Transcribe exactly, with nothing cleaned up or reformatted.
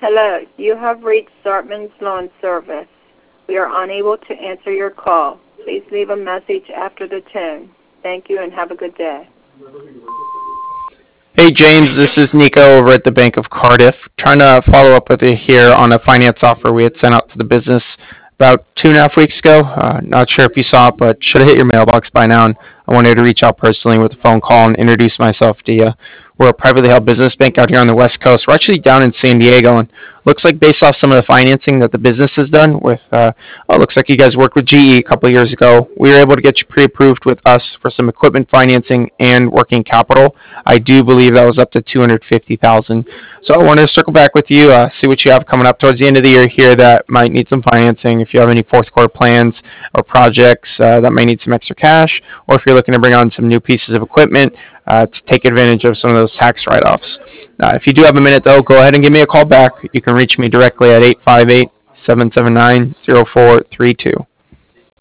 Hello, you have reached Sartman's Lawn Service. We are unable to answer your call. Please leave a message after the tone. Thank you and have a good day. Hey James, this is Nico over at the Bank of Cardiff. Trying to follow up with you here on a finance offer we had sent out to the business about two and a half weeks ago. Uh, not sure if you saw it, but should have hit your mailbox by now. And I wanted to reach out personally with a phone call and introduce myself to you. We're a privately held business bank out here on the West Coast. We're actually down in San Diego, and looks like based off some of the financing that the business has done with, uh, oh, it looks like you guys worked with G E a couple of years ago. We were able to get you pre-approved with us for some equipment financing and working capital. I do believe that was up to two hundred fifty thousand dollars. So I wanted to circle back with you, uh, see what you have coming up towards the end of the year here that might need some financing. If you have any fourth quarter plans or projects uh, that may need some extra cash, or if you're looking to bring on some new pieces of equipment uh, to take advantage of some of those tax write-offs. Uh, if you do have a minute, though, go ahead and give me a call back. You can reach me directly at eight five eight, seven seven nine, zero four three two.